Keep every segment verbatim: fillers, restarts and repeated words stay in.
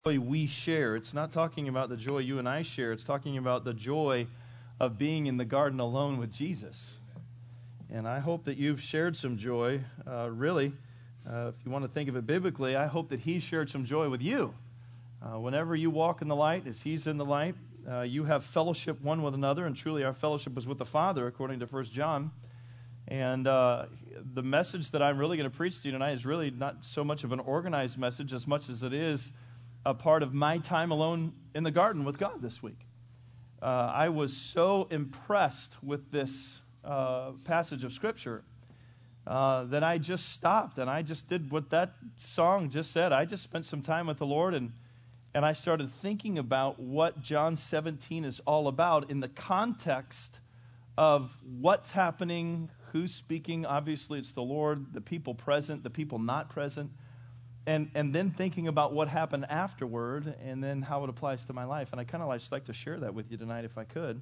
joy we share. It's not talking about the joy you and I share. It's talking about the joy of being in the garden alone with Jesus. And I hope that you've shared some joy. Uh, really, uh, if you want to think of it biblically, I hope that he shared some joy with you. Uh, whenever you walk in the light, as he's in the light, uh, you have fellowship one with another, and truly our fellowship is with the Father, according to First John. And uh, the message that I'm really going to preach to you tonight is really not so much of an organized message as much as it is a part of my time alone in the garden with God this week. Uh, I was so impressed with this uh, passage of Scripture uh, that I just stopped and I just did what that song just said. I just spent some time with the Lord, and and I started thinking about what John seventeen is all about in the context of what's happening, who's speaking. Obviously, it's the Lord, the people present, the people not present. And and then thinking about what happened afterward and then how it applies to my life. And I kind of like, just like to share that with you tonight if I could.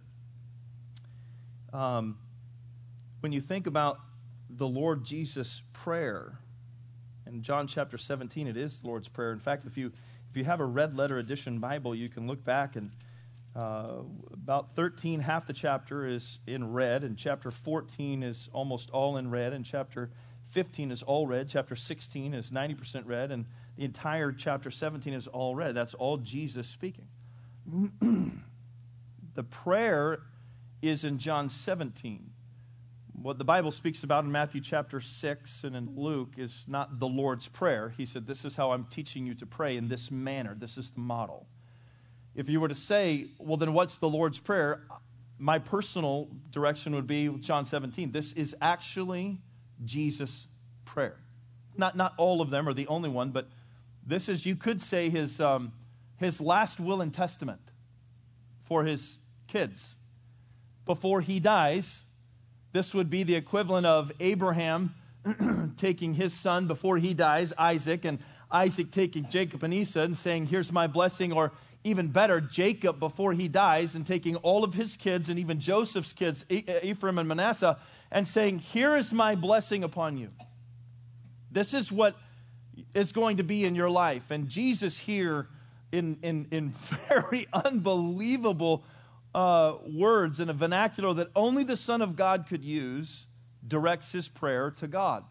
Um, when you think about the Lord Jesus' prayer, in John chapter seventeen, it is the Lord's Prayer. In fact, if you if you have a red letter edition Bible, you can look back and uh, about thirteen, half the chapter is in red, and chapter fourteen is almost all in red, and chapter fifteen is all red, chapter sixteen is ninety percent red, and the entire chapter seventeen is all red. That's all Jesus speaking. The prayer is in John seventeen. What the Bible speaks about in Matthew chapter six and in Luke is not the Lord's Prayer. He said, this is how I'm teaching you to pray in this manner. This is the model. If you were to say, well, then what's the Lord's Prayer? My personal direction would be John seventeen. This is actually Jesus' prayer. Not not all of them are the only one, but this is, you could say, his um, his last will and testament for his kids. Before he dies, this would be the equivalent of Abraham taking his son before he dies, Isaac, and Isaac taking Jacob and Esau and saying, here's my blessing, or even better, Jacob before he dies and taking all of his kids and even Joseph's kids, Ephraim and Manasseh, and saying, here is my blessing upon you. This is what is going to be in your life. And Jesus here, in, in, in very unbelievable uh, words, in a vernacular that only the Son of God could use, directs his prayer to God.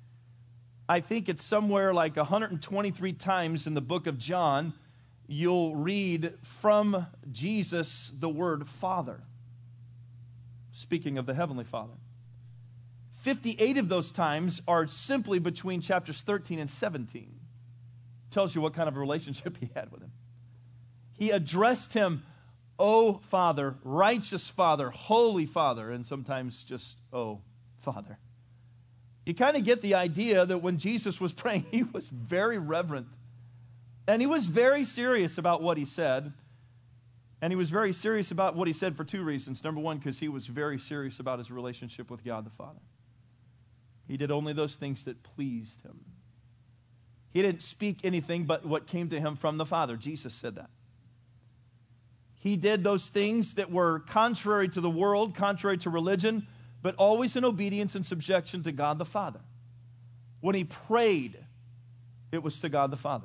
I think it's somewhere like one hundred twenty-three times in the book of John, you'll read from Jesus the word Father, speaking of the Heavenly Father. fifty-eight of those times are simply between chapters thirteen and seventeen. Tells you what kind of a relationship he had with him. He addressed him, O Father, righteous Father, holy Father, and sometimes just, O Father. You kind of get the idea that when Jesus was praying, he was very reverent. And he was very serious about what he said. And he was very serious about what he said for two reasons. Number one, because he was very serious about his relationship with God the Father. He did only those things that pleased him. He didn't speak anything but what came to him from the Father. Jesus said that. He did those things that were contrary to the world, contrary to religion, but always in obedience and subjection to God the Father. When he prayed, it was to God the Father.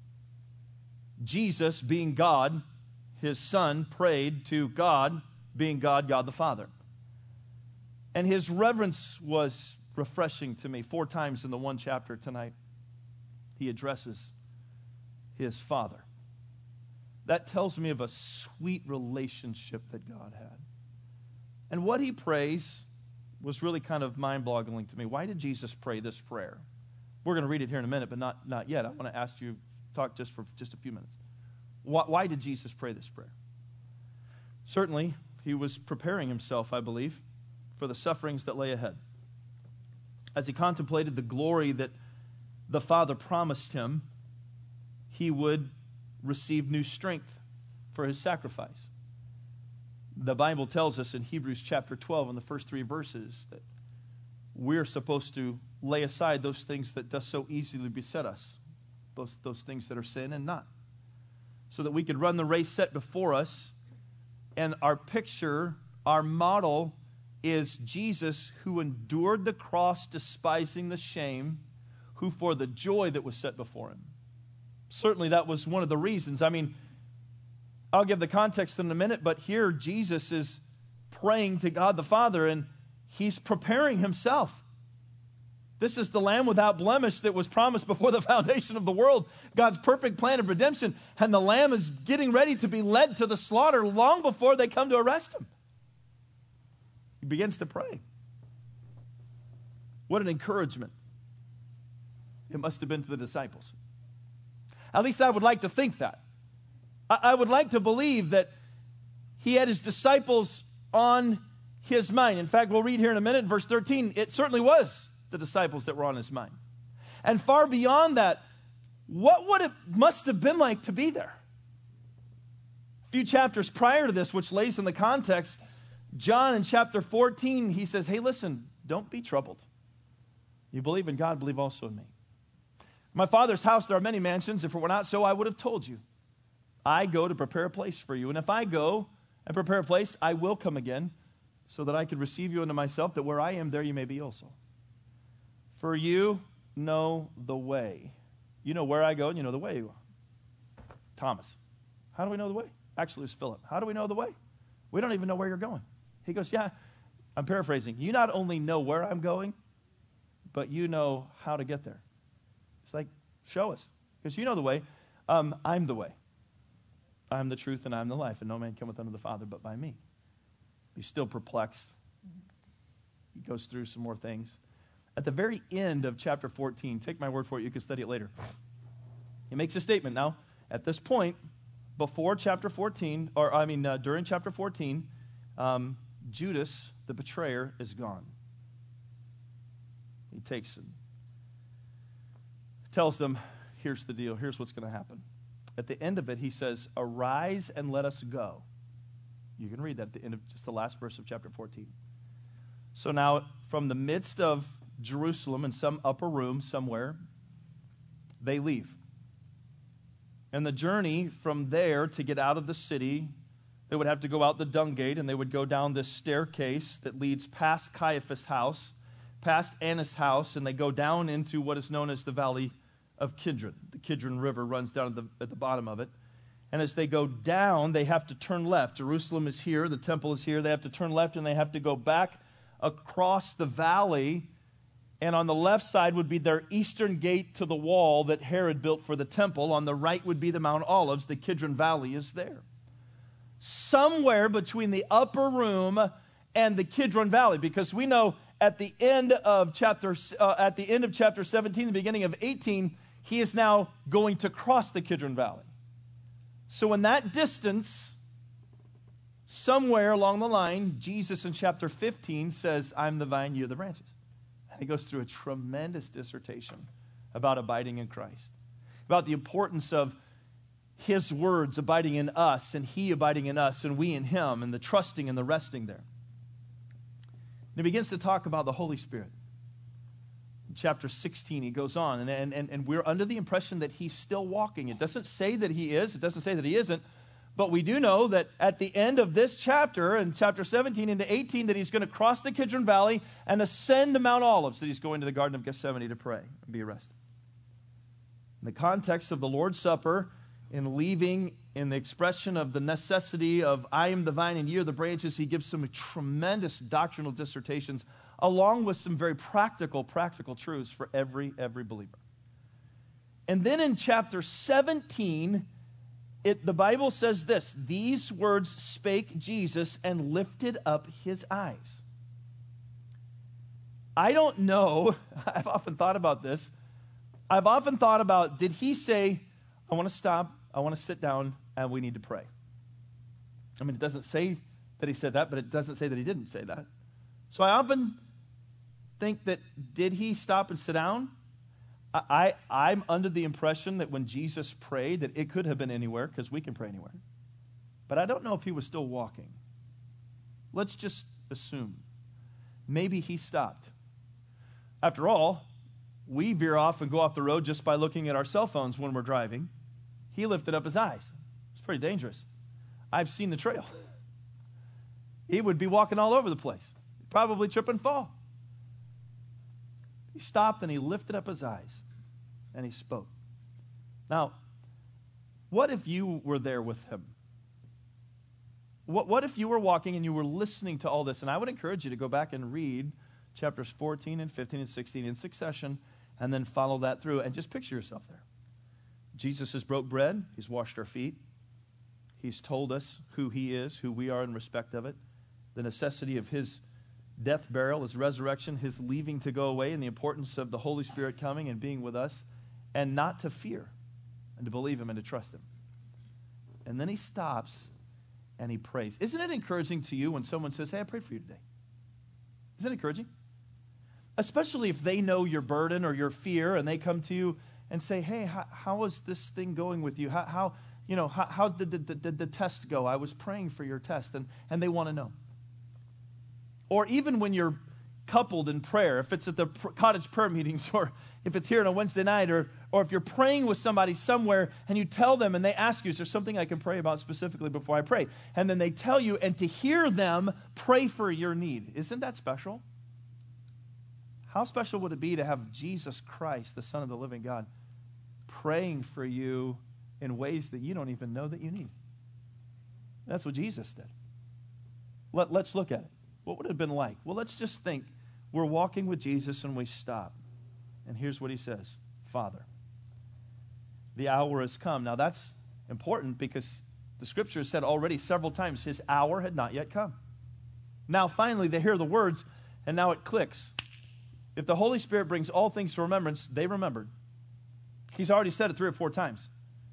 Jesus, being God, his Son, prayed to God, being God, God the Father. And his reverence was refreshing to me. Four times in the one chapter tonight, he addresses his Father. That tells me of a sweet relationship that God had. And what he prays was really kind of mind-boggling to me. Why did Jesus pray this prayer? We're going to read it here in a minute, but not, not yet. I want to ask you, talk just for just a few minutes. Why, why did Jesus pray this prayer? Certainly, he was preparing himself, I believe, for the sufferings that lay ahead. As he contemplated the glory that the Father promised him, he would receive new strength for his sacrifice. The Bible tells us in Hebrews chapter twelve, in the first three verses, that we're supposed to lay aside those things that does so easily beset us, those, those things that are sin and not, so that we could run the race set before us. And our picture, our model, is Jesus, who endured the cross, despising the shame, who for the joy that was set before him Certainly that was one of the reasons. I mean, I'll give the context in a minute, but here Jesus is praying to God the Father, and he's preparing himself. This is the Lamb without blemish that was promised before the foundation of the world, God's perfect plan of redemption, and the Lamb is getting ready to be led to the slaughter long before they come to arrest him. He begins to pray. What an encouragement it must have been to the disciples. At least I would like to think that. I, I would like to believe that he had his disciples on his mind. In fact, we'll read here in a minute, in verse thirteen, it certainly was the disciples that were on his mind. And far beyond that, what would it must have been like to be there? A few chapters prior to this, which lays in the context, John in chapter fourteen, he says, hey, listen, don't be troubled. You believe in God, believe also in me. My Father's house, there are many mansions. If it were not so, I would have told you. I go to prepare a place for you. And if I go and prepare a place, I will come again, so that I could receive you unto myself, that where I am, there you may be also. For you know the way. You know where I go, and you know the way. Thomas, how do we know the way? Actually, it's Philip. How do we know the way? We don't even know where you're going. He goes, yeah, I'm paraphrasing. You not only know where I'm going, but you know how to get there. It's like, show us, because you know the way. Um, I'm the way. I'm the truth, and I'm the life, and no man cometh unto the Father but by me. He's still perplexed. He goes through some more things. At the very end of chapter fourteen, take my word for it, you can study it later. He makes a statement. Now, at this point, before chapter fourteen, or I mean, uh, during chapter fourteen, um, Judas, the betrayer, is gone. He takes and tells them, here's the deal, here's what's going to happen. At the end of it, he says, arise and let us go. You can read that at the end of just the last verse of chapter fourteen. So now, from the midst of Jerusalem, in some upper room somewhere, they leave. And the journey from there to get out of the city, they would have to go out the dung gate, and they would go down this staircase that leads past Caiaphas' house, past Annas' house, and they go down into what is known as the Valley of Kidron. The Kidron River runs down at the, at the bottom of it. And as they go down, they have to turn left. Jerusalem is here, the temple is here. They have to turn left, and they have to go back across the valley. And on the left side would be their eastern gate to the wall that Herod built for the temple. On the right would be the Mount Olives. The Kidron Valley is there. Somewhere between the upper room and the Kidron Valley, because we know at the end of chapter uh, at the end of chapter seventeen, the beginning of eighteen, he is now going to cross the Kidron Valley. So in that distance, somewhere along the line, Jesus in chapter fifteen says, I'm the vine, you're the branches. And he goes through a tremendous dissertation about abiding in Christ, about the importance of his words abiding in us, and he abiding in us, and we in him, and the trusting and the resting there. And he begins to talk about the Holy Spirit. In chapter sixteen, he goes on, and, and, and we're under the impression that he's still walking. It doesn't say that he is. It doesn't say that he isn't. But we do know that at the end of this chapter, in chapter seventeen into eighteen, that he's going to cross the Kidron Valley and ascend to Mount Olives, that he's going to the Garden of Gethsemane to pray and be arrested. In the context of the Lord's Supper, in leaving, in the expression of the necessity of I am the vine and ye are the branches, he gives some tremendous doctrinal dissertations along with some very practical, practical truths for every, every believer. And then in chapter seventeen, It, the Bible says this, these words spake Jesus and lifted up his eyes. I don't know, I've often thought about this. I've often thought about, did he say, I want to stop, I want to sit down, and we need to pray? I mean, it doesn't say that he said that, but it doesn't say that he didn't say that. So I often think that, did he stop and sit down? I, I'm under the impression that when Jesus prayed, that it could have been anywhere, because we can pray anywhere. But I don't know if he was still walking. Let's just assume. Maybe he stopped. After all, we veer off and go off the road just by looking at our cell phones when we're driving. He lifted up his eyes. It's pretty dangerous. I've seen the trail. He would be walking all over the place. Probably trip and fall. He stopped and he lifted up his eyes and he spoke. Now, What if you were there with him? What, what if you were walking and you were listening to all this? And I would encourage you to go back and read chapters fourteen and fifteen and sixteen in succession, and then follow that through, and just picture yourself there. Jesus has broke bread. He's washed our feet. He's told us who he is, who we are in respect of it, the necessity of his death, burial, his resurrection, his leaving to go away, and the importance of the Holy Spirit coming and being with us, and not to fear, and to believe him and to trust him. And then he stops and he prays. Isn't it encouraging to you when someone says, hey, I prayed for you today? Isn't it encouraging? Especially if they know your burden or your fear, and they come to you and say, hey, how, how is this thing going with you? How, how you know, how, how did the, the, the test go? I was praying for your test, and, and they want to know. Or even when you're coupled in prayer, if it's at the pr- cottage prayer meetings, or if it's here on a Wednesday night, or, or if you're praying with somebody somewhere and you tell them and they ask you, is there something I can pray about specifically before I pray? And then they tell you, and to hear them pray for your need. Isn't that special? How special would it be to have Jesus Christ, the Son of the living God, praying for you in ways that you don't even know that you need? That's what Jesus did. Let, let's look at it. What would it have been like? Well, let's just think. We're walking with Jesus and we stop. And here's what he says. Father, the hour has come. Now that's important because the scripture has said already several times his hour had not yet come. Now finally they hear the words and now it clicks. If the Holy Spirit brings all things to remembrance, they remembered. He's already said it three or four times.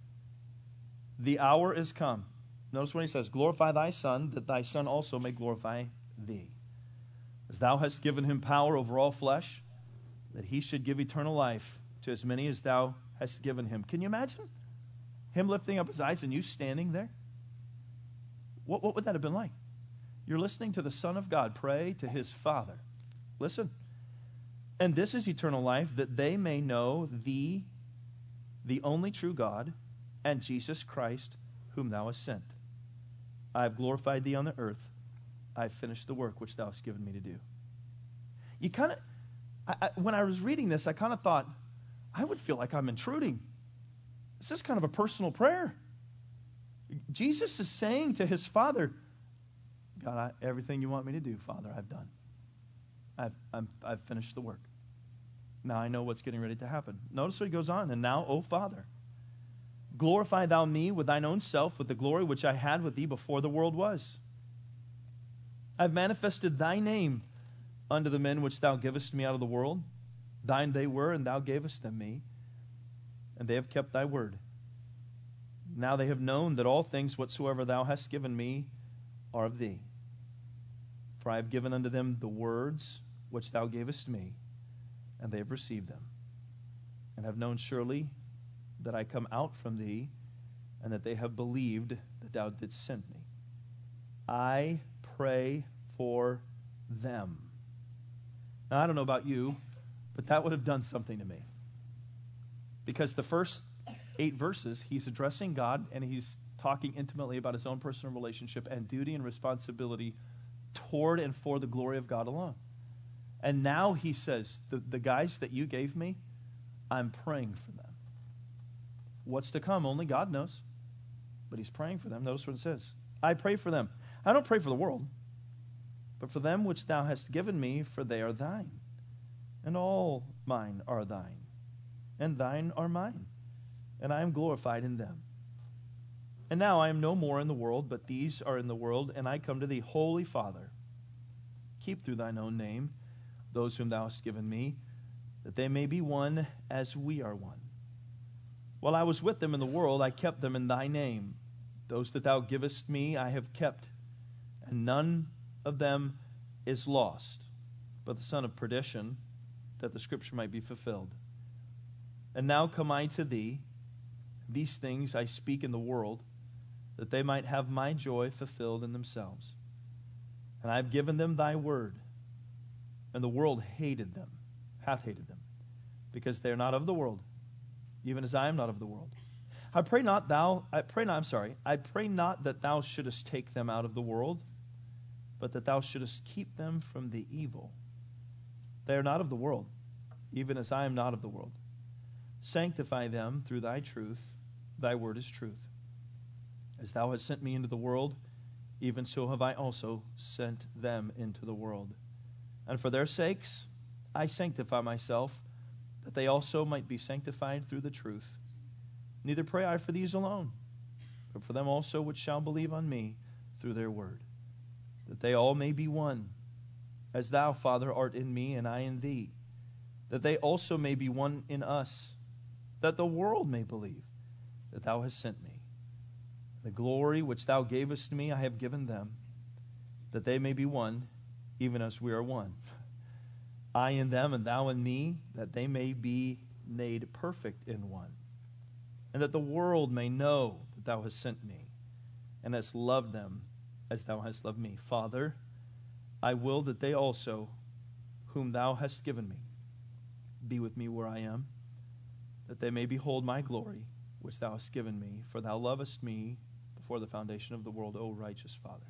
The hour is come. Notice when he says, glorify thy Son, that thy Son also may glorify thee. As thou hast given him power over all flesh, that he should give eternal life to as many as thou hast given him. Can you imagine him lifting up his eyes and you standing there? What, what would that have been like? You're listening to the Son of God pray to his Father. Listen. And this is eternal life, that they may know thee, the only true God, and Jesus Christ, whom thou hast sent. I have glorified thee on the earth. I have finished the work which thou hast given me to do. You kind of, I, I, when I was reading this, I kind of thought, I would feel like I'm intruding. This is kind of a personal prayer. Jesus is saying to his Father, God, I, everything you want me to do, Father, I've done. I've, I'm, I've finished the work. Now I know what's getting ready to happen. Notice what he goes on. And now, O Father, glorify thou me with thine own self, with the glory which I had with thee before the world was. I've manifested thy name unto the men which thou givest me out of the world. Thine they were, and thou gavest them me. And they have kept thy word. Now they have known that all things whatsoever thou hast given me are of thee. For I have given unto them the words which thou gavest me, and they have received them, and have known surely that I come out from thee, and that they have believed that thou didst send me. I pray for them. Now, I don't know about you, but that would have done something to me. Because the first eight verses, he's addressing God, and he's talking intimately about his own personal relationship and duty and responsibility toward and for the glory of God alone. And now he says, the, the guys that you gave me, I'm praying for them. What's to come, only God knows. But he's praying for them. Notice what it says. I pray for them. I don't pray for the world, but for them which thou hast given me, for they are thine. And all mine are thine, and thine are mine, and I am glorified in them. And now I am no more in the world, but these are in the world, and I come to thee, Holy Father. Keep through thine own name those whom thou hast given me, that they may be one as we are one. While I was with them in the world, I kept them in thy name. Those that thou givest me I have kept, and none of them is lost, but the son of perdition, that the scripture might be fulfilled. And now come I to thee. These things I speak in the world, that they might have my joy fulfilled in themselves. And I have given them thy word, and the world hated them, hath hated them, because they are not of the world, even as I am not of the world. I pray not thou, I pray not, I'm sorry, I pray not that thou shouldest take them out of the world, but that thou shouldest keep them from the evil. They are not of the world, even as I am not of the world. Sanctify them through thy truth. Thy word is truth. As thou hast sent me into the world, even so have I also sent them into the world. And for their sakes I sanctify myself, that they also might be sanctified through the truth. Neither pray I for these alone, but for them also which shall believe on me through their word, that they all may be one, as thou, Father, art in me and I in thee, that they also may be one in us, that the world may believe that thou hast sent me. The glory which thou gavest me I have given them, that they may be one, even as we are one. I in them and thou in me, that they may be made perfect in one, and that the world may know that thou hast sent me, and hast loved them as thou hast loved me. Father, I will that they also, whom thou hast given me, be with me where I am, that they may behold my glory, which thou hast given me, for thou lovest me before the foundation of the world, O righteous Father.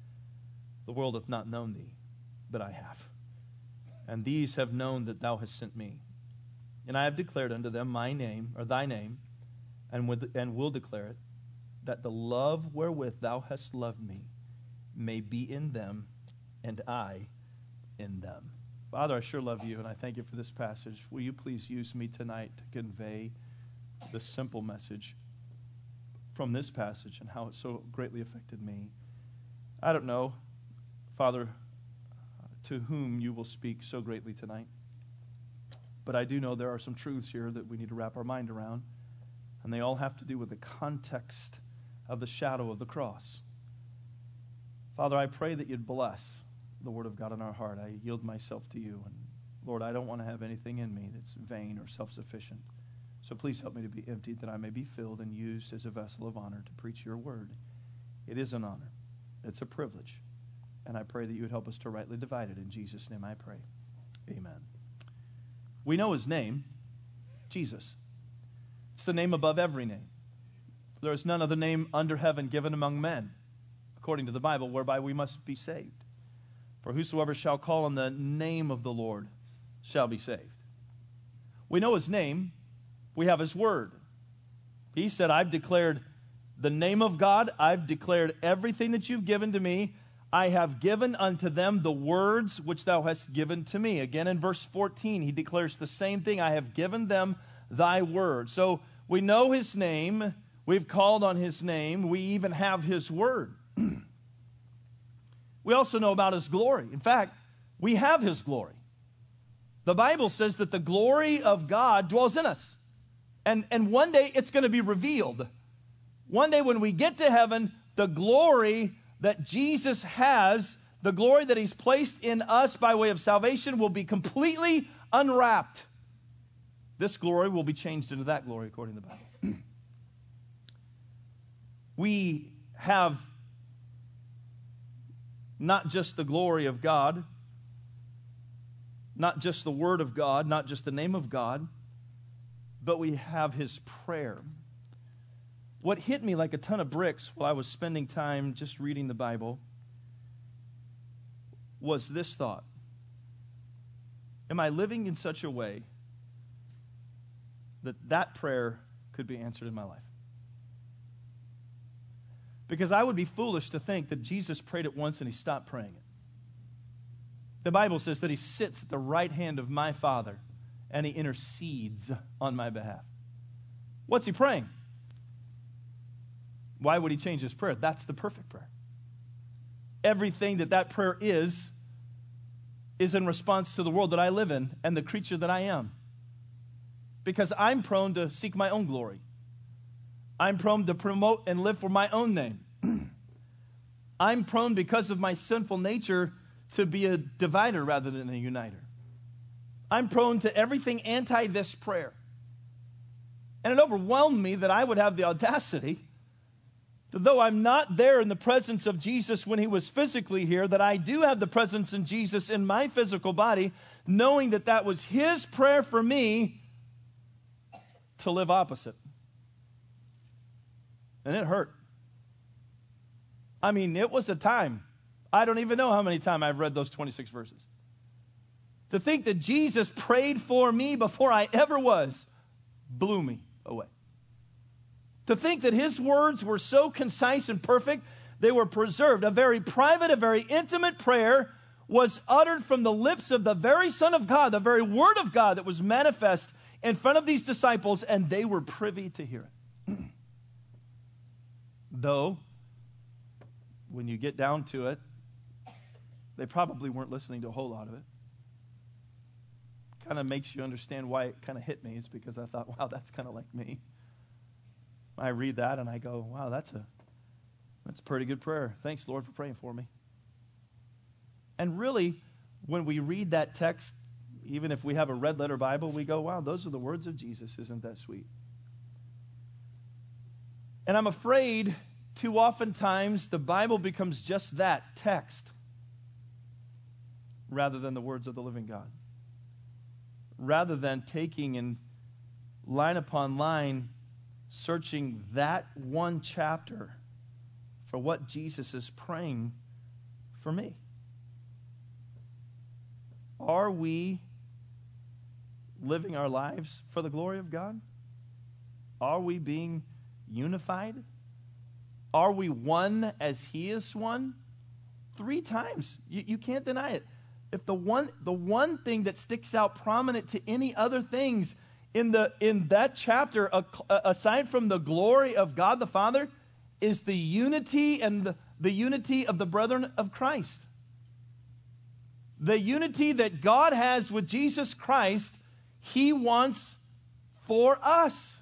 The world hath not known thee, but I have. And these have known that thou hast sent me. And I have declared unto them my name, or thy name, and, with, and will declare it, that the love wherewith thou hast loved me may be in them, and I in them. Father, I sure love you, and I thank you for this passage. Will you please use me tonight to convey the simple message from this passage and how it so greatly affected me. I don't know, Father, to whom you will speak so greatly tonight, but I do know there are some truths here that we need to wrap our mind around, and they all have to do with the context of the shadow of the cross. Father, I pray that you'd bless the word of God in our heart. I yield myself to you, and Lord, I don't want to have anything in me that's vain or self-sufficient. So please help me to be emptied, that I may be filled and used as a vessel of honor to preach your word. It is an honor. It's a privilege. And I pray that you would help us to rightly divide it. In Jesus' name I pray. Amen. We know his name, Jesus. It's the name above every name. There is none other name under heaven given among men, according to the Bible, whereby we must be saved. For whosoever shall call on the name of the Lord shall be saved. We know his name. We have his word. He said, I've declared the name of God. I've declared everything that you've given to me. I have given unto them the words which thou hast given to me. Again, in verse fourteen, he declares the same thing. I have given them thy word. So we know his name. We've called on his name. We even have his word. We also know about his glory. In fact, we have his glory. The Bible says that the glory of God dwells in us. And, and one day it's going to be revealed. One day when we get to heaven, the glory that Jesus has, the glory that he's placed in us by way of salvation, will be completely unwrapped. This glory will be changed into that glory according to the Bible. We have not just the glory of God, not just the word of God, not just the name of God, but we have his prayer. What hit me like a ton of bricks while I was spending time just reading the Bible was this thought. Am I living in such a way that that prayer could be answered in my life? Because I would be foolish to think that Jesus prayed it once and he stopped praying it. The Bible says that he sits at the right hand of my Father and he intercedes on my behalf. What's he praying? Why would he change his prayer? That's the perfect prayer. Everything that that prayer is, is in response to the world that I live in and the creature that I am. Because I'm prone to seek my own glory. I'm prone to promote and live for my own name. I'm prone, because of my sinful nature, to be a divider rather than a uniter. I'm prone to everything anti this prayer. And it overwhelmed me that I would have the audacity, that though I'm not there in the presence of Jesus when he was physically here, that I do have the presence in Jesus in my physical body, knowing that that was his prayer for me, to live opposite. And it hurt. I mean, it was a time. I don't even know how many times I've read those twenty-six verses. To think that Jesus prayed for me before I ever was blew me away. To think that his words were so concise and perfect, they were preserved. A very private, a very intimate prayer was uttered from the lips of the very Son of God, the very Word of God that was manifest in front of these disciples, and they were privy to hear it. Though, when you get down to it, they probably weren't listening to a whole lot of it. Kind of makes you understand why it kind of hit me. It's because I thought, wow, that's kind of like me. I read that and I go, wow, that's a that's a pretty good prayer. Thanks, Lord, for praying for me. And really, when we read that text, even if we have a red letter Bible, we go, wow, those are the words of Jesus. Isn't that sweet? And I'm afraid too oftentimes the Bible becomes just that, text, rather than the words of the living God. Rather than taking and line upon line, searching that one chapter for what Jesus is praying for me. Are we living our lives for the glory of God? Are we being unified? Are we one as he is one? Three times. You, you can't deny it. If the one, the one thing that sticks out prominent to any other things in the in that chapter, uh, aside from the glory of God the Father, is the unity and the, the unity of the brethren of Christ. The unity that God has with Jesus Christ, he wants for us.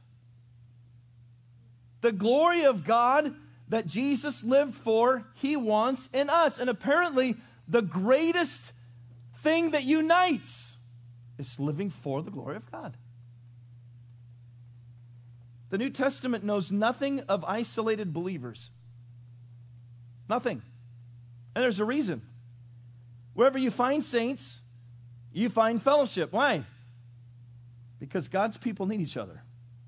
The glory of God that Jesus lived for, he wants in us. And apparently, the greatest thing that unites is living for the glory of God. The New Testament knows nothing of isolated believers. Nothing. And there's a reason. Wherever you find saints, you find fellowship. Why? Because God's people need each other.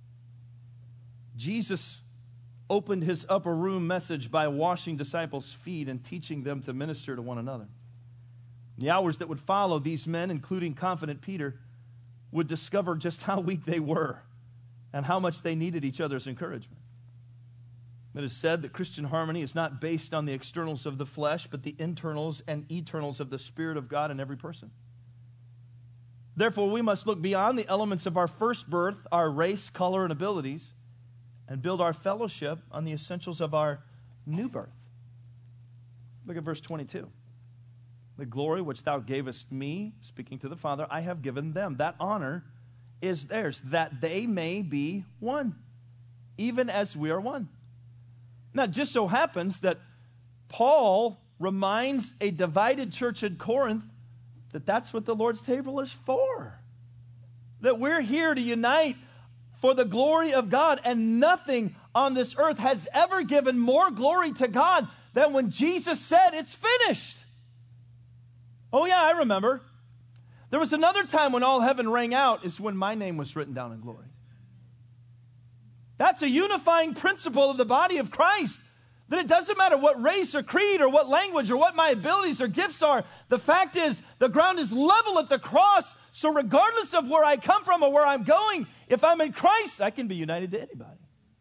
Jesus opened his upper room message by washing disciples' feet and teaching them to minister to one another. In the hours that would follow, these men, including confident Peter, would discover just how weak they were and how much they needed each other's encouragement. It is said that Christian harmony is not based on the externals of the flesh, but the internals and eternals of the Spirit of God in every person. Therefore, we must look beyond the elements of our first birth, our race, color, and abilities, and build our fellowship on the essentials of our new birth. Look at verse twenty-two. The glory which thou gavest me, speaking to the Father, I have given them. That honor is theirs, that they may be one, even as we are one. Now, it just so happens that Paul reminds a divided church in Corinth that that's what the Lord's table is for. That we're here to unite for the glory of God, and nothing on this earth has ever given more glory to God than when Jesus said, it's finished. Oh yeah, I remember. There was another time when all heaven rang out, is when my name was written down in glory. That's a unifying principle of the body of Christ. That it doesn't matter what race or creed or what language or what my abilities or gifts are. The fact is, the ground is level at the cross. So regardless of where I come from or where I'm going, if I'm in Christ, I can be united to anybody.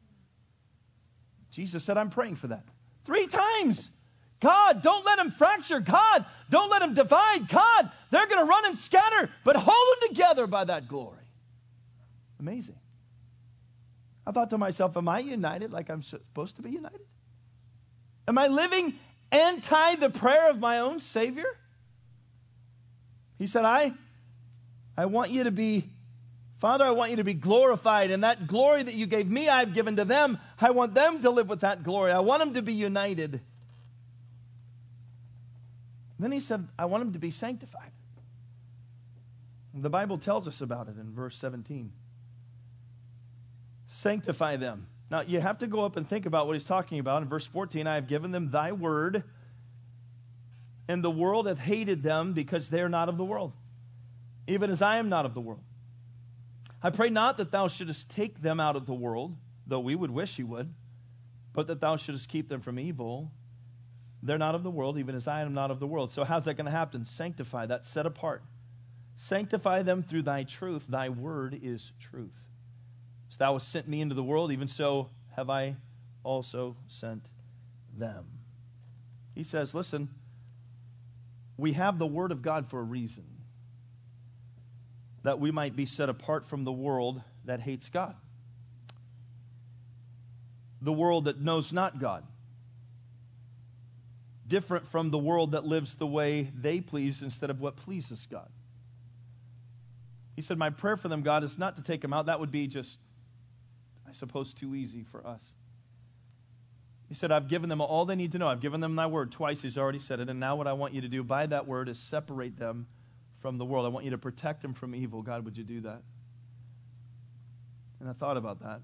Jesus said, I'm praying for that. Three times. God, don't let them fracture. God, don't let them divide. God, they're going to run and scatter, but hold them together by that glory. Amazing. I thought to myself, am I united like I'm supposed to be united? Am I living anti the prayer of my own Savior? He said, I, I want you to be, Father, I want you to be glorified. And that glory that you gave me, I've given to them. I want them to live with that glory. I want them to be united. Then he said, I want them to be sanctified. The Bible tells us about it in verse seventeen. Sanctify them. Now, you have to go up and think about what he's talking about. In verse fourteen, I have given them thy word, and the world hath hated them because they are not of the world, even as I am not of the world. I pray not that thou shouldest take them out of the world, though we would wish you would, but that thou shouldest keep them from evil. They're not of the world, even as I am not of the world. So how's that going to happen? Sanctify, that's set apart. Sanctify them through thy truth. Thy word is truth. As thou hast sent me into the world, even so have I also sent them. He says, listen, we have the Word of God for a reason, that we might be set apart from the world that hates God, the world that knows not God, different from the world that lives the way they please instead of what pleases God. He said, my prayer for them, God, is not to take them out. That would be just, I suppose, too easy for us. He said, I've given them all they need to know. I've given them thy word. Twice he's already said it. And now what I want you to do by that word is separate them from the world. I want you to protect them from evil. God, would you do that? And I thought about that.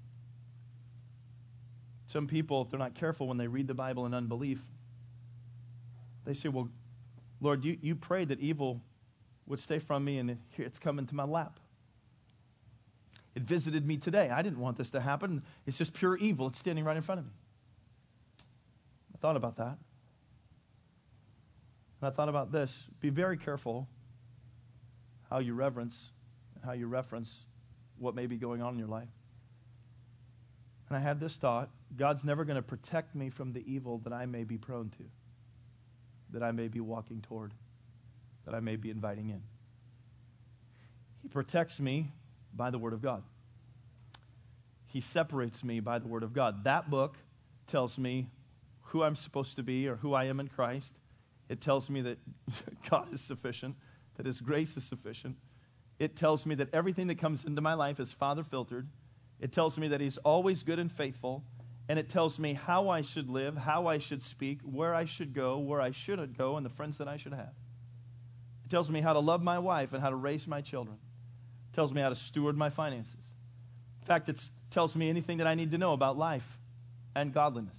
Some people, if they're not careful, when they read the Bible in unbelief, they say, well, Lord, you, you prayed that evil would stay from me, and it, here it's come into my lap. It visited me today. I didn't want this to happen. It's just pure evil. It's standing right in front of me. I thought about that. And I thought about this. Be very careful how you reverence and how you reference what may be going on in your life. And I had this thought, God's never going to protect me from the evil that I may be prone to, that I may be walking toward, that I may be inviting in. He protects me by the Word of God. He separates me by the Word of God. That book tells me who I'm supposed to be or who I am in Christ. It tells me that God is sufficient, that His grace is sufficient. It tells me that everything that comes into my life is Father filtered. It tells me that He's always good and faithful. And it tells me how I should live, how I should speak, where I should go, where I shouldn't go, and the friends that I should have. It tells me how to love my wife and how to raise my children. It tells me how to steward my finances. In fact, it tells me anything that I need to know about life and godliness.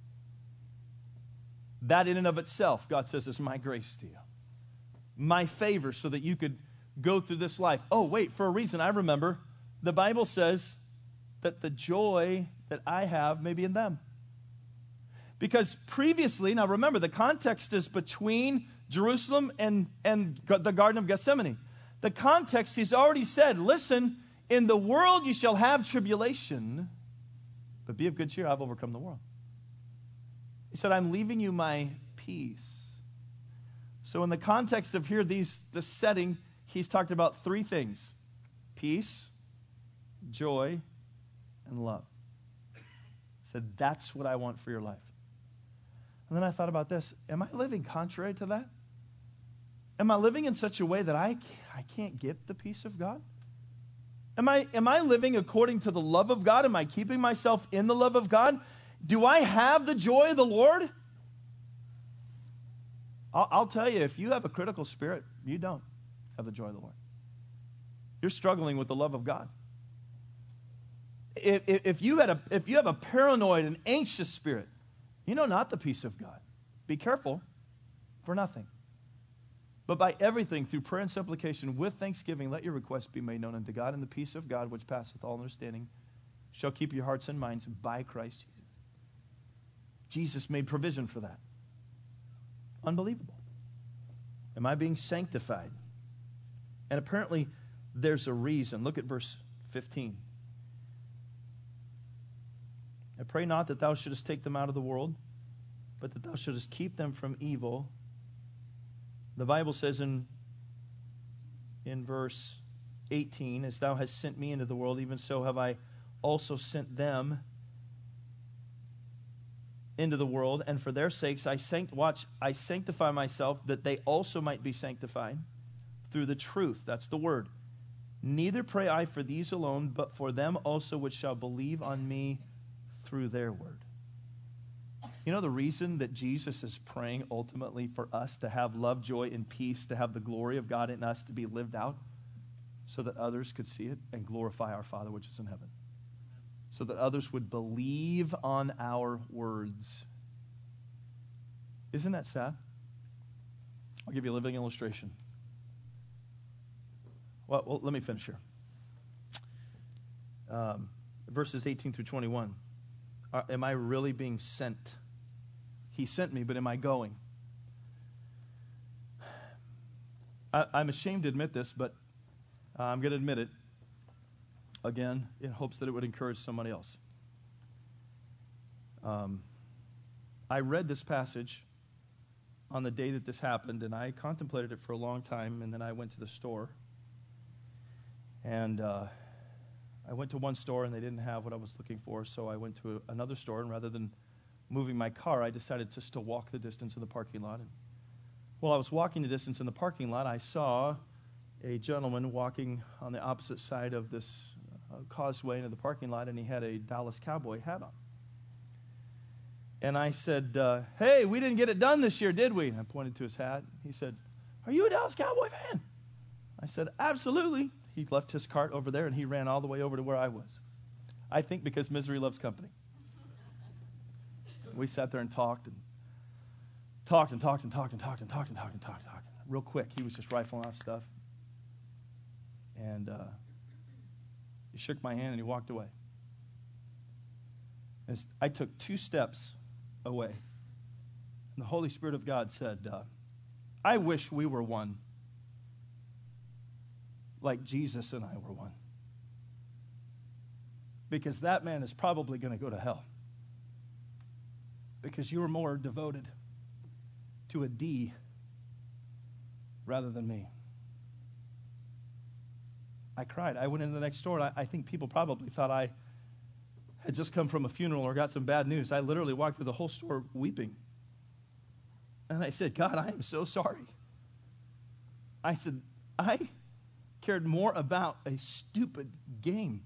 That in and of itself, God says, is my grace to you. My favor so that you could go through this life. Oh, wait, for a reason, I remember the Bible says that the joy that I have may be in them. Because previously, now remember, the context is between Jerusalem and, and the Garden of Gethsemane. The context, he's already said, listen, in the world you shall have tribulation, but be of good cheer, I've overcome the world. He said, I'm leaving you my peace. So in the context of here, these the setting, he's talked about three things: peace, joy, and love. He said, that's what I want for your life. And then I thought about this. Am I living contrary to that? Am I living in such a way that I can't, I can't get the peace of God? Am I, am I living according to the love of God? Am I keeping myself in the love of God? Do I have the joy of the Lord? I'll, I'll tell you, if you have a critical spirit, you don't have the joy of the Lord. You're struggling with the love of God. If, if, you had a, if you have a paranoid and anxious spirit, you know not the peace of God. Be careful for nothing. But by everything, through prayer and supplication, with thanksgiving, let your requests be made known unto God, and the peace of God, which passeth all understanding, shall keep your hearts and minds by Christ Jesus. Jesus made provision for that. Unbelievable. Am I being sanctified? And apparently, there's a reason. Look at verse fifteen. I pray not that thou shouldest take them out of the world, but that thou shouldest keep them from evil. The Bible says in, in verse eighteen, as thou hast sent me into the world, even so have I also sent them into the world, and for their sakes I sanct- watch, I sanctify myself, that they also might be sanctified through the truth. That's the word. Neither pray I for these alone, but for them also which shall believe on me through their word. You know the reason that Jesus is praying ultimately for us to have love, joy, and peace, to have the glory of God in us to be lived out, so that others could see it and glorify our Father which is in heaven. So that others would believe on our words. Isn't that sad? I'll give you a living illustration. Well, well let me finish here. Um, verses eighteen through twenty-one. Are, am I really being sent? He sent me, but am I going? I, I'm ashamed to admit this, but uh, I'm going to admit it again in hopes that it would encourage somebody else. Um, I read this passage on the day that this happened, and I contemplated it for a long time, and then I went to the store. And uh, I went to one store, and they didn't have what I was looking for, so I went to a, another store, and rather than moving my car, I decided just to walk the distance in the parking lot. And while I was walking the distance in the parking lot, I saw a gentleman walking on the opposite side of this uh, causeway into the parking lot, and he had a Dallas Cowboy hat on. And I said, uh, hey, we didn't get it done this year, did we? And I pointed to his hat. He said, are you a Dallas Cowboy fan? I said, absolutely. He left his cart over there, and he ran all the way over to where I was. I think because misery loves company. We sat there and talked and talked and talked and talked and talked and talked and talked and talked and talked. Real quick, he was just rifling off stuff. And uh, he shook my hand, and he walked away. As I took two steps away. And the Holy Spirit of God said, uh, I wish we were one like Jesus and I were one. Because that man is probably going to go to hell. Because you were more devoted to a D rather than me. I cried. I went into the next door, and I, I think people probably thought I had just come from a funeral or got some bad news. I literally walked through the whole store weeping. And I said, God, I am so sorry. I said, I cared more about a stupid game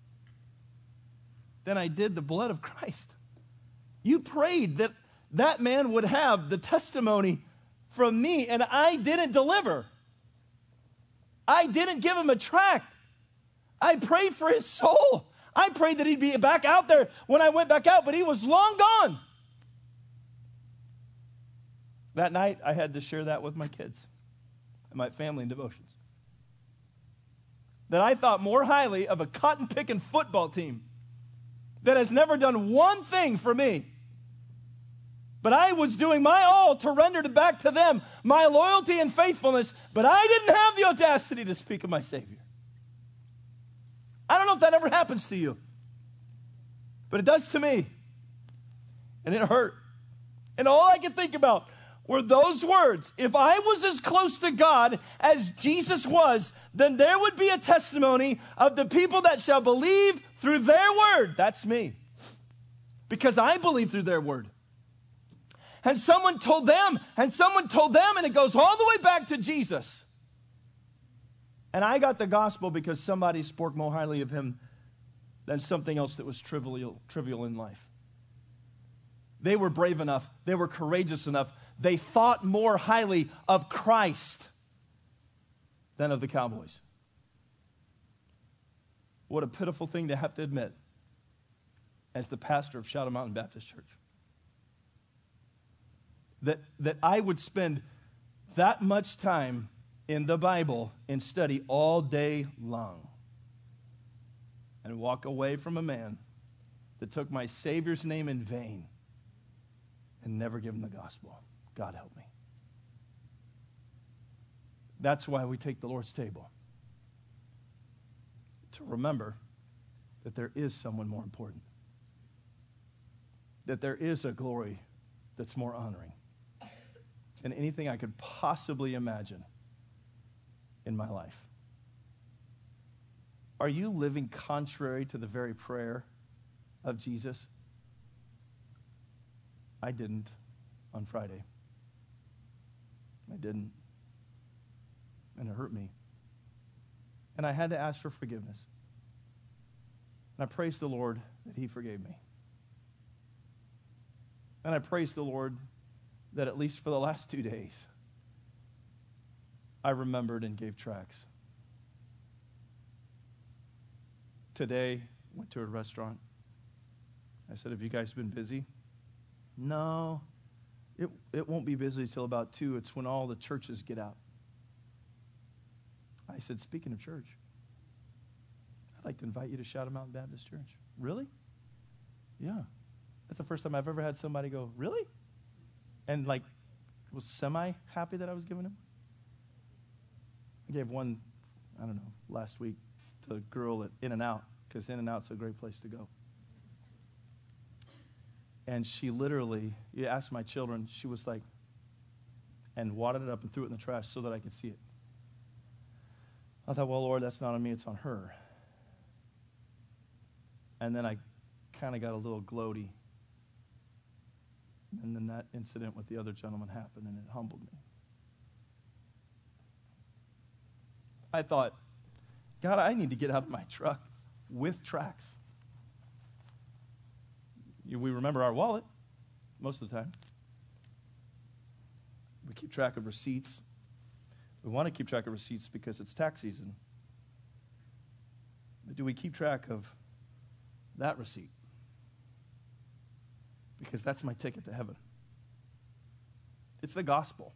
than I did the blood of Christ. You prayed that that man would have the testimony from me, and I didn't deliver. I didn't give him a tract. I prayed for his soul. I prayed that he'd be back out there when I went back out, but he was long gone. That night, I had to share that with my kids and my family in devotions. That I thought more highly of a cotton-picking football team that has never done one thing for me. But I was doing my all to render back to them my loyalty and faithfulness, but I didn't have the audacity to speak of my Savior. I don't know if that ever happens to you, but it does to me. And it hurt. And all I could think about were those words. If I was as close to God as Jesus was, then there would be a testimony of the people that shall believe through their word. That's me. Because I believe through their word. And someone told them, and someone told them, and it goes all the way back to Jesus. And I got the gospel because somebody spoke more highly of him than something else that was trivial, trivial in life. They were brave enough. They were courageous enough. They thought more highly of Christ than of the Cowboys. What a pitiful thing to have to admit as the pastor of Shadow Mountain Baptist Church. That, that I would spend that much time in the Bible and study all day long and walk away from a man that took my Savior's name in vain and never give him the gospel. God help me. That's why we take the Lord's table. To remember that there is someone more important. That there is a glory that's more honoring than anything I could possibly imagine in my life. Are you living contrary to the very prayer of Jesus? I didn't on Friday. I didn't. And it hurt me. And I had to ask for forgiveness. And I praise the Lord that he forgave me. And I praise the Lord that at least for the last two days, I remembered and gave tracts. Today, went to a restaurant. I said, have you guys been busy? No, it, it won't be busy till about two. It's when all the churches get out. I said, speaking of church, I'd like to invite you to Shadow Mountain Baptist Church. Really? Yeah. That's the first time I've ever had somebody go, really? And like, was semi-happy that I was giving him. I gave one, I don't know, last week to a girl at In-N-Out, because In-N-Out's a great place to go. And she literally, you asked my children, she was like, and wadded it up and threw it in the trash so that I could see it. I thought, well, Lord, that's not on me, it's on her. And then I kind of got a little gloaty. And then that incident with the other gentleman happened, and it humbled me. I thought, God, I need to get out of my truck with tracks. We remember our wallet most of the time. We keep track of receipts. We want to keep track of receipts because it's tax season. But do we keep track of that receipt? Because that's my ticket to heaven. It's the gospel.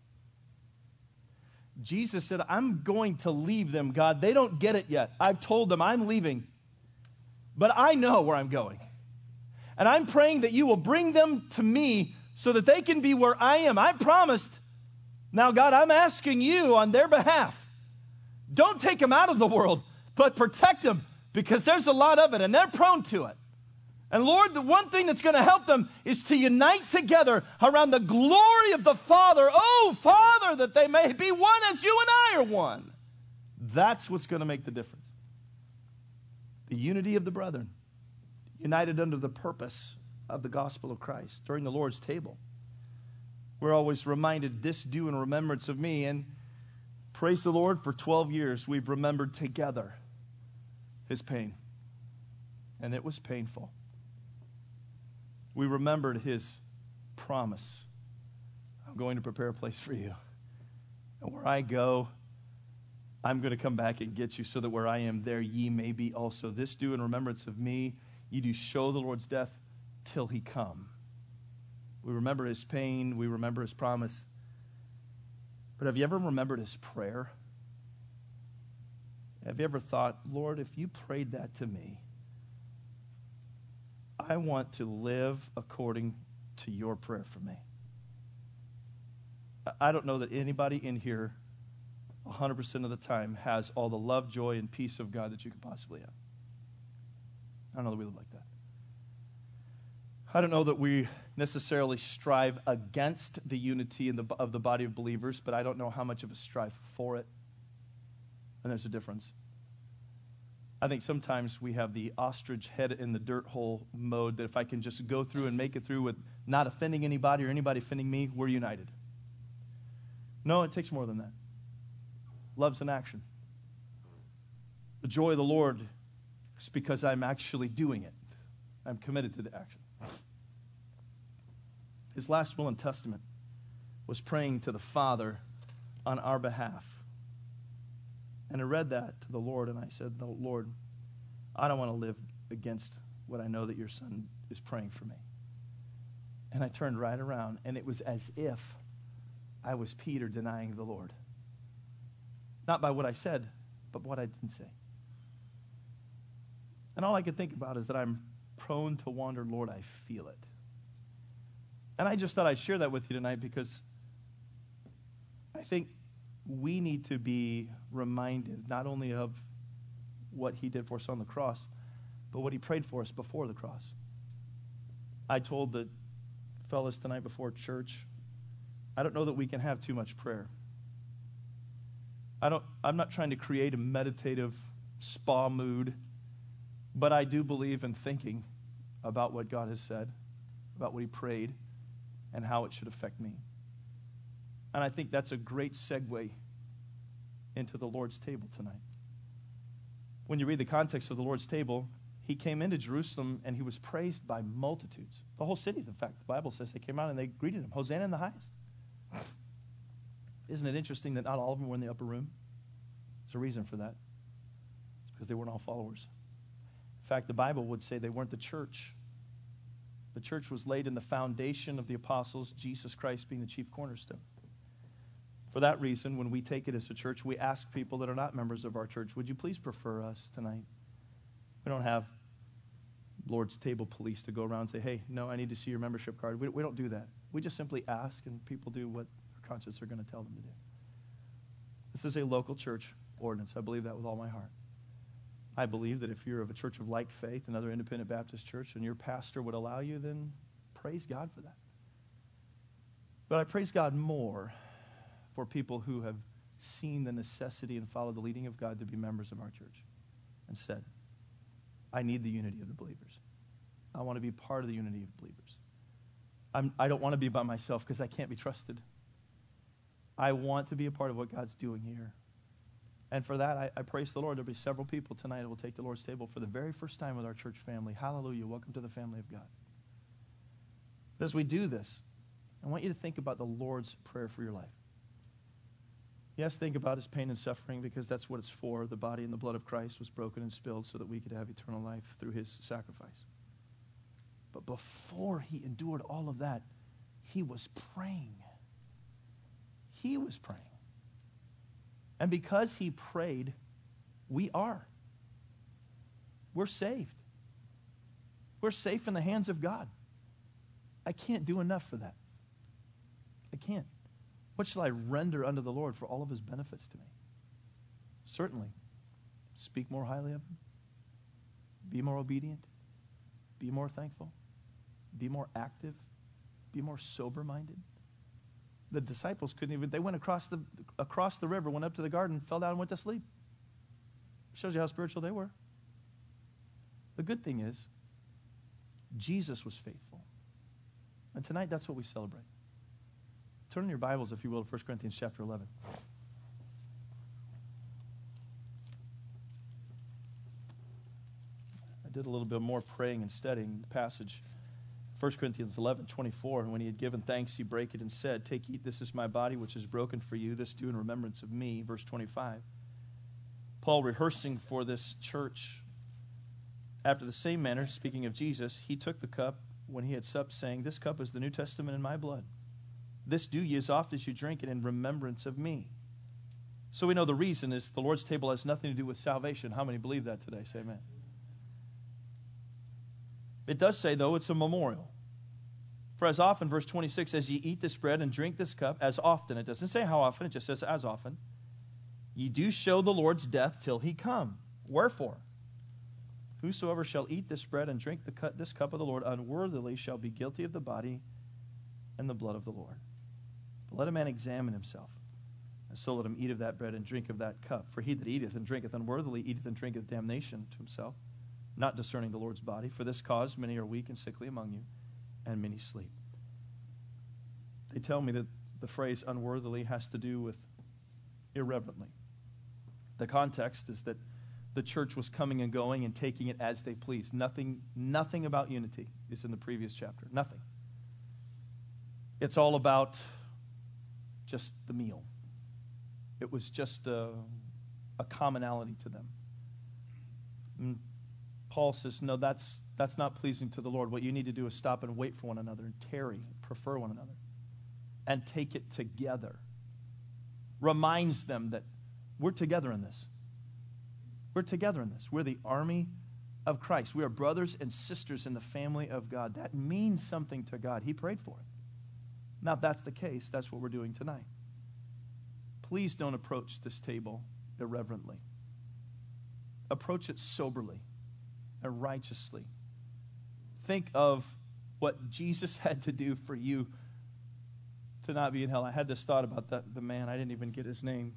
Jesus said, I'm going to leave them, God. They don't get it yet. I've told them I'm leaving. But I know where I'm going. And I'm praying that you will bring them to me so that they can be where I am. I promised. Now, God, I'm asking you on their behalf. Don't take them out of the world, but protect them because there's a lot of it and they're prone to it. And Lord, the one thing that's going to help them is to unite together around the glory of the Father. Oh, Father, that they may be one as you and I are one. That's what's going to make the difference. The unity of the brethren, united under the purpose of the gospel of Christ. During the Lord's table, we're always reminded, this do in remembrance of me. And praise the Lord, for twelve years we've remembered together his pain. And it was painful. We remembered his promise. I'm going to prepare a place for you. And where I go, I'm going to come back and get you so that where I am, there ye may be also. This do in remembrance of me. You do show the Lord's death till he come. We remember his pain. We remember his promise. But have you ever remembered his prayer? Have you ever thought, Lord, if you prayed that to me, I want to live according to your prayer for me. I don't know that anybody in here one hundred percent of the time has all the love, joy, and peace of God that you could possibly have. I don't know that we live like that. I don't know that we necessarily strive against the unity in the, of the body of believers, but I don't know how much of a strive for it. And there's a difference. I think sometimes we have the ostrich head in the dirt hole mode that if I can just go through and make it through with not offending anybody or anybody offending me, we're united. No, it takes more than that. Love's an action. The joy of the Lord is because I'm actually doing it. I'm committed to the action. His last will and testament was praying to the Father on our behalf. And I read that to the Lord, and I said, no, Lord, I don't want to live against what I know that your Son is praying for me. And I turned right around, and it was as if I was Peter denying the Lord. Not by what I said, but what I didn't say. And all I could think about is that I'm prone to wander, Lord, I feel it. And I just thought I'd share that with you tonight because I think we need to be reminded not only of what he did for us on the cross, but what he prayed for us before the cross. I told the fellas tonight before church, I don't know that we can have too much prayer. I don't, I'm not trying to create a meditative spa mood, but I do believe in thinking about what God has said, about what he prayed, and how it should affect me. And I think that's a great segue into the Lord's table tonight. When you read the context of the Lord's table, he came into Jerusalem and he was praised by multitudes. The whole city, in fact, the Bible says they came out and they greeted him. Hosanna in the highest. Isn't it interesting that not all of them were in the upper room? There's a reason for that. It's because they weren't all followers. In fact, the Bible would say they weren't the church. The church was laid in the foundation of the apostles, Jesus Christ being the chief cornerstone. For that reason, when we take it as a church, we ask people that are not members of our church, would you please prefer us tonight? We don't have Lord's table police to go around and say, hey, no, I need to see your membership card. We, we don't do that. We just simply ask, and people do what their conscience are going to tell them to do. This is a local church ordinance. I believe that with all my heart. I believe that if you're of a church of like faith, another independent Baptist church, and your pastor would allow you, then praise God for that. But I praise God more for people who have seen the necessity and followed the leading of God to be members of our church and said, I need the unity of the believers. I want to be part of the unity of believers. I'm, I don't want to be by myself because I can't be trusted. I want to be a part of what God's doing here. And for that, I, I praise the Lord. There'll be several people tonight who will take the Lord's table for the very first time with our church family. Hallelujah. Welcome to the family of God. But as we do this, I want you to think about the Lord's Prayer for your life. Yes, think about his pain and suffering because that's what it's for. The body and the blood of Christ was broken and spilled so that we could have eternal life through his sacrifice. But before he endured all of that, he was praying. He was praying. And because he prayed, we are. We're saved. We're safe in the hands of God. I can't do enough for that. I can't. What shall I render unto the Lord for all of his benefits to me? Certainly, speak more highly of him. Be more obedient. Be more thankful. Be more active. Be more sober-minded. The disciples couldn't even, they went across the across the river, went up to the garden, fell down and went to sleep. Shows you how spiritual they were. The good thing is, Jesus was faithful. And tonight, that's what we celebrate. Turn in your Bibles, if you will, to First Corinthians chapter eleven. I did a little bit more praying and studying the passage. First Corinthians eleven, twenty-four, and when he had given thanks, he brake it and said, Take, eat, this is my body, which is broken for you. This do in remembrance of me. Verse twenty-five. Paul rehearsing for this church. After the same manner, speaking of Jesus, he took the cup when he had supped, saying, This cup is the New Testament in my blood. This do ye as oft as you drink it in remembrance of me. So we know the reason is the Lord's table has nothing to do with salvation. How many believe that today? Say amen. It does say, though, it's a memorial. For as often, verse twenty-six, as ye eat this bread and drink this cup, as often, it doesn't say how often, it just says as often, ye do show the Lord's death till he come. Wherefore, whosoever shall eat this bread and drink the cup, this cup of the Lord unworthily shall be guilty of the body and the blood of the Lord. But let a man examine himself, and so let him eat of that bread and drink of that cup. For he that eateth and drinketh unworthily eateth and drinketh damnation to himself, not discerning the Lord's body. For this cause many are weak and sickly among you, and many sleep. They tell me that the phrase unworthily has to do with irreverently. The context is that the church was coming and going and taking it as they pleased. Nothing, nothing about unity is in the previous chapter. Nothing. It's all about just the meal. It was just a, a commonality to them. And Paul says, no, that's, that's not pleasing to the Lord. What you need to do is stop and wait for one another and tarry, prefer one another, and take it together. Reminds them that we're together in this. We're together in this. We're the army of Christ. We are brothers and sisters in the family of God. That means something to God. He prayed for it. Now, if that's the case, that's what we're doing tonight. Please don't approach this table irreverently. Approach it soberly and righteously. Think of what Jesus had to do for you to not be in hell. I had this thought about the, the man. I didn't even get his name.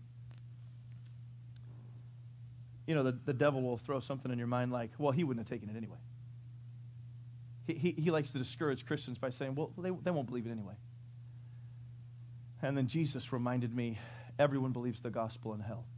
You know, the, the devil will throw something in your mind like, well, he wouldn't have taken it anyway. He, he, he likes to discourage Christians by saying, well, they, they won't believe it anyway. And then Jesus reminded me, everyone believes the gospel in hell.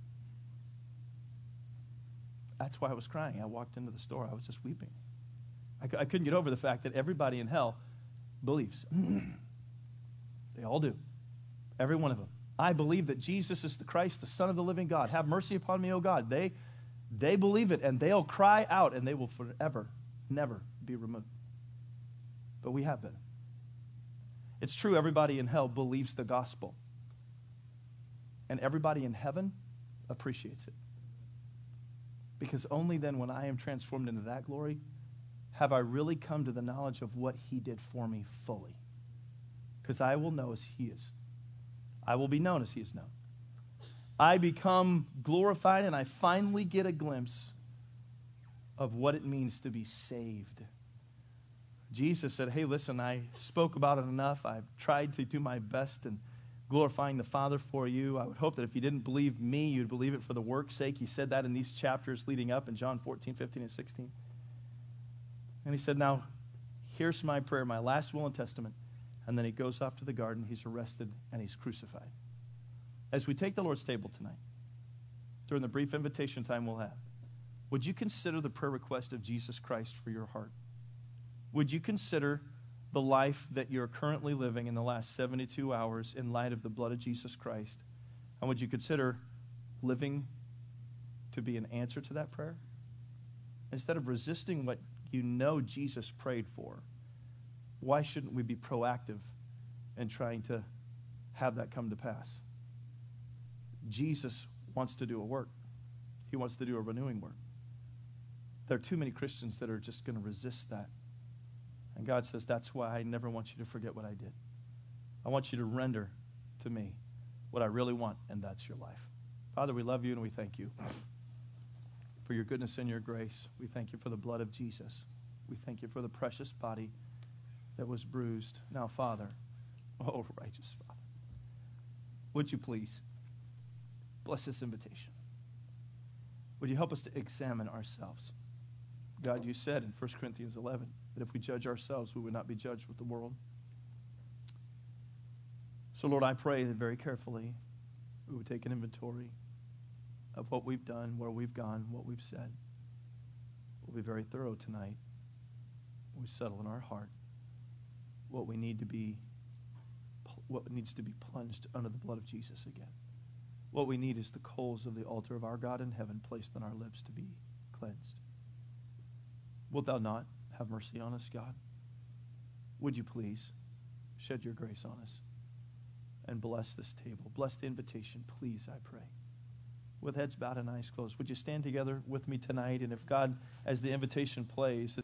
That's why I was crying. I walked into the store. I was just weeping. I, I couldn't get over the fact that everybody in hell believes. They all do. Every one of them. I believe that Jesus is the Christ, the Son of the living God. Have mercy upon me, O God. They, they believe it, and they'll cry out, and they will forever, never be removed. But we have been. It's true, everybody in hell believes the gospel. And everybody in heaven appreciates it. Because only then, when I am transformed into that glory, have I really come to the knowledge of what he did for me fully. Because I will know as he is. I will be known as he is known. I become glorified, and I finally get a glimpse of what it means to be saved. Jesus said, hey, listen, I spoke about it enough. I've tried to do my best in glorifying the Father for you. I would hope that if you didn't believe me, you'd believe it for the work's sake. He said that in these chapters leading up in John fourteen, fifteen, and sixteen. And he said, now, here's my prayer, my last will and testament. And then he goes off to the garden. He's arrested and he's crucified. As we take the Lord's table tonight, during the brief invitation time we'll have, would you consider the prayer request of Jesus Christ for your heart? Would you consider the life that you're currently living in the last seventy-two hours in light of the blood of Jesus Christ? And would you consider living to be an answer to that prayer? Instead of resisting what you know Jesus prayed for, why shouldn't we be proactive in trying to have that come to pass? Jesus wants to do a work. He wants to do a renewing work. There are too many Christians that are just going to resist that. And God says, that's why I never want you to forget what I did. I want you to render to me what I really want, and that's your life. Father, we love you and we thank you for your goodness and your grace. We thank you for the blood of Jesus. We thank you for the precious body that was bruised. Now, Father, oh, righteous Father, would you please bless this invitation? Would you help us to examine ourselves? God, you said in First Corinthians eleven that if we judge ourselves, we would not be judged with the world. So, Lord, I pray that very carefully we would take an inventory of what we've done, where we've gone, what we've said. We'll be very thorough tonight. We settle in our heart what we need to be, what needs to be plunged under the blood of Jesus again. What we need is the coals of the altar of our God in heaven placed on our lips to be cleansed. Wilt thou not have mercy on us, God? Would you please shed your grace on us and bless this table? Bless the invitation, please, I pray. With heads bowed and eyes closed, would you stand together with me tonight? And if God, as the invitation plays,